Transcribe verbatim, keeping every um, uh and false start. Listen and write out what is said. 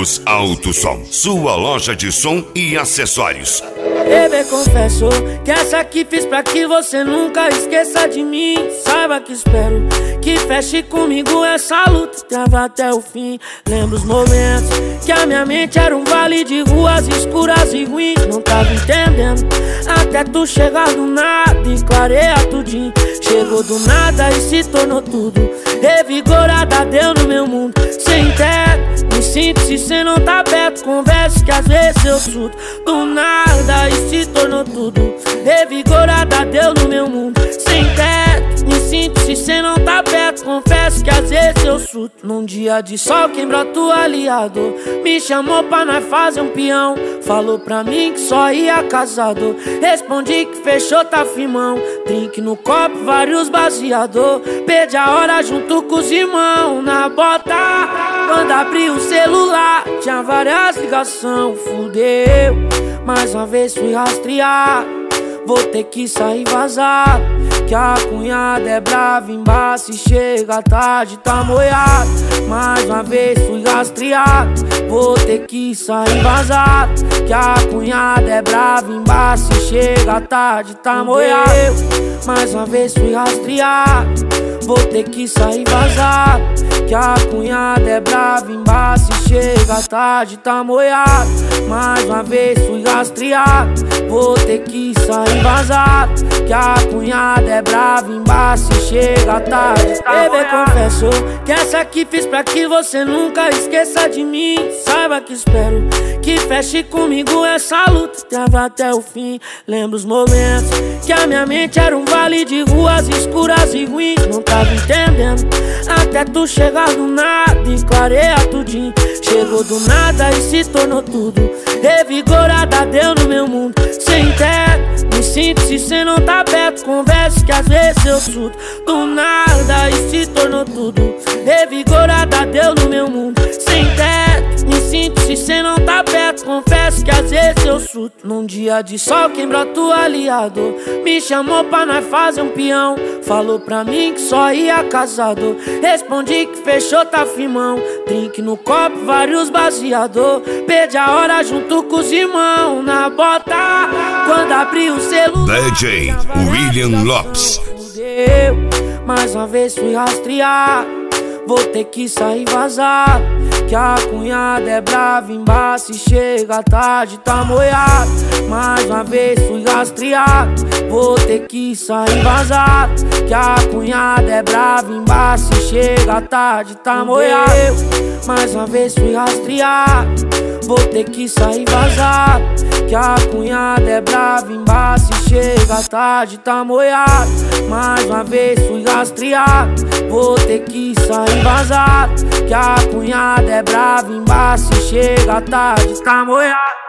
Luz Alto Som, sua loja de som e acessórios. Bebê, confesso que essa aqui fiz pra que você nunca esqueça de mim. Saiba que espero que feche comigo essa luta e trava até o fim. Lembro os momentos que a minha mente era um vale de ruas escuras e ruins. Não tava entendendo até tu chegar do nada e clareia tudinho. Chegou do nada e se tornou tudo. Revigorada deu no meu mundo. Sem teto, me sinto se cê não tá perto. Conversa que às vezes eu surto. Do nada e se tornou tudo. Revigorada deu no meu mundo. Sem teto, me sinto se cê não tá perto. Confesso que às vezes eu surto. Num dia de sol quem brota o aliado me chamou pra nós fazer um peão. Falou pra mim que só ia casado. Respondi que fechou, tá firmão. Drink no copo, vários baseador. Perdi a hora junto com os irmãos na bota. Quando abri o celular tinha várias ligações. Fudeu, mais uma vez fui rastrear. Vou ter que sair vazar, que a cunhada é brava embaixo e chega tarde, tá moiado. Mais uma vez fui rastreado. Vou ter que sair vazar, que a cunhada é brava embaixo e chega tarde, tá moiado. Mais uma vez fui rastreado. Vou ter que sair vazar, que a cunhada é brava embaixo e chega tarde, tá moiado. Mais uma vez fui rastreado. Vou ter que sair vazar, que a cunhada é brava embaixo e chega tarde, tá Bebê, confesso que essa aqui fiz pra que você nunca esqueça de mim. Saiba que espero que feche comigo essa luta e trava até o fim. Lembro os momentos que a minha mente era um vale de ruas escuras e ruins. Não tava entendendo até tu chegar do nada e clareia tudinho. Chegou do nada e se tornou tudo. Revigorada deu no meu mundo. Sem teto, me sinto se cê não tá perto. Conversa que às vezes eu surto. Do nada e se tornou tudo. Revigorada deu no meu mundo. Sem teto, me sinto se cê não tá perto. Confesso que às vezes eu surto. Num dia de sol quem brota o aliado me chamou pra nós fazer um peão. Falou pra mim que só ia casado. Respondi que fechou, tá firmão. Drink no copo, vários baseador. Perdi a hora junto com os irmãos na bota. Quando abri o celular D J William Lopes. Fudeu, mais uma vez fui rastrear. Vou ter que sair vazar, que a cunhada é brava embaixo e chega tarde, tá moiado. Mais uma vez fui rastrear. Vou ter que sair vazar, que a cunhada é brava embaixo e chega tarde, tá moiado. Mais uma vez fui rastrear. Vou ter que sair vazar, que a cunhada é brava embaixo e chega tarde, tá moiado. Mais uma vez fui rastrear. Vou ter que sair vazar, que a cunhada é brava embaixo e chega tarde, tá moiado.